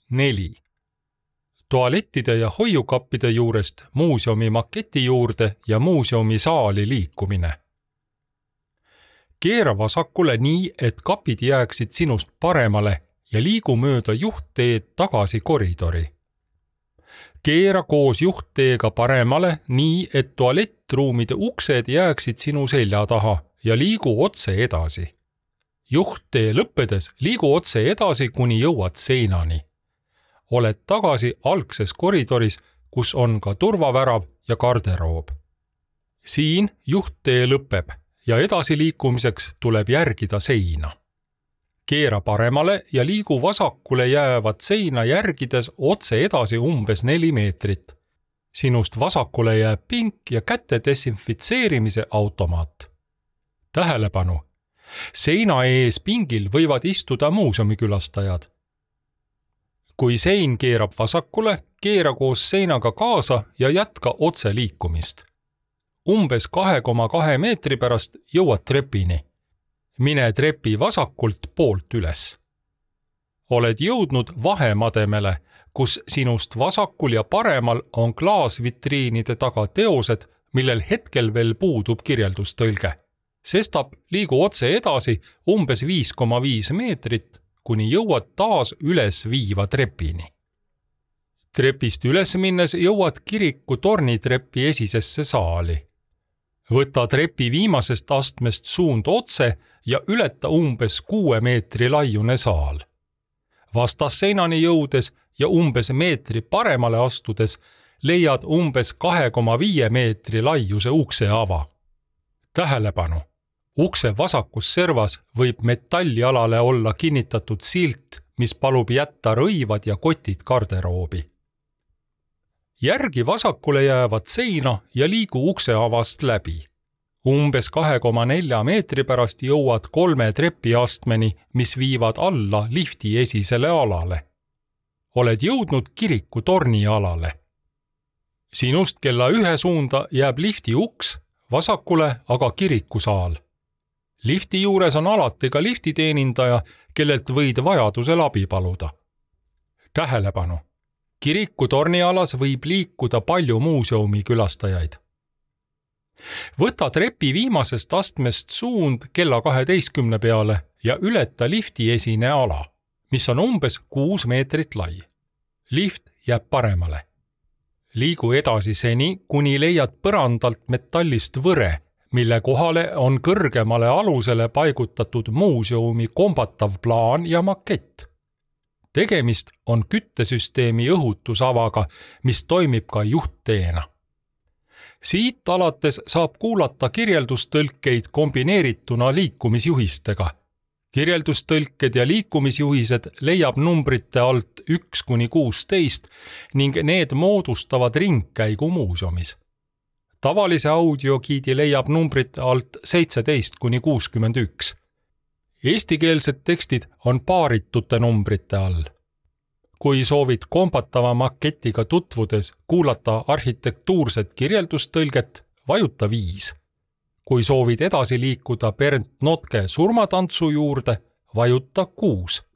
4. Tualettide ja hoiukappide juurest muuseumi maketi juurde ja muuseumi saali liikumine. Keera vasakule nii, et kapid jääksid sinust paremale ja liigu mööda juhtteed tagasi koridori. Keera koos juhtteega paremale nii, et tualettruumide uksed jääksid sinu selja taha ja liigu otse edasi. Juhttee lõppedes liigu otse edasi, kuni jõuad seinani. Oled tagasi algses koridoris, kus on ka turvavärav ja garderoob. Siin juhttee lõpeb ja edasiliikumiseks tuleb järgida seina. Keera paremale ja liigu vasakule jäävat seina järgides otse edasi umbes 4 meetrit. Sinust vasakule jääb pink ja käte desinfitseerimise automaat. Tähelepanu! Seina ees pingil võivad istuda muuseumikülastajad. Kui sein keerab vasakule, keera koos seinaga kaasa ja jätka otse liikumist. Umbes 2,2 meetri pärast jõuad trepini. Mine trepi vasakult poolt üles. Oled jõudnud vahemademele, kus sinust vasakul ja paremal on klaasvitriinide taga teosed, millel hetkel veel puudub kirjeldustõlge. Sestap liigu otse edasi umbes 5,5 meetrit, kuni jõuad taas üles viiva trepini. Trepist üles minnes jõuad kiriku tornitrepi esisesse saali. Võta trepi viimasest astmest suund otse ja ületa umbes 6 meetri laiune saal. Vastasseinani jõudes ja umbes meetri paremale astudes leiad umbes 2,5 meetri laiuse ukseava. Tähelepanu! Ukse vasakus servas võib metallialale olla kinnitatud silt, mis palub jätta rõivad ja kotid garderoobi. Järgi vasakule jäävad seina ja liigu ukseavast läbi. Umbes 2,4 meetri pärast jõuad 3 trepiastmeni, mis viivad alla lifti esisele alale. Oled jõudnud kiriku tornialale. Sinust kella 1 suunda jääb lifti uks, vasakule aga kirikusaal. Lifti juures on alati ka liftiteenindaja, kellelt võid vajadusel abi paluda. Tähelepanu! Kiriku tornialas võib liikuda palju muuseumi külastajaid. Võta trepi viimasest astmest suund kella 12 peale ja ületa lifti esine ala, mis on umbes 6 meetrit lai. Lift jääb paremale. Liigu edasi seni, kuni leiad põrandalt metallist võre, mille kohale on kõrgemale alusele paigutatud muuseumi kombatav plaan ja makett. Tegemist on küttesüsteemi õhutusavaga, mis toimib ka juhtteena. Siit alates saab kuulata kirjeldustõlkeid kombineerituna liikumisjuhistega. Kirjeldustõlked ja liikumisjuhised leiab numbrite alt 1–16 ning need moodustavad ringkäigu muuseumis. Tavalise audiogiidi leiab numbrite alt 17–61. Eestikeelsed tekstid on paaritute numbrite all. Kui soovid kombatava maketiga tutvudes kuulata arhitektuurset kirjeldustõlget, vajuta 5. Kui soovid edasi liikuda Bernt Notke surmatantsu juurde, vajuta 6.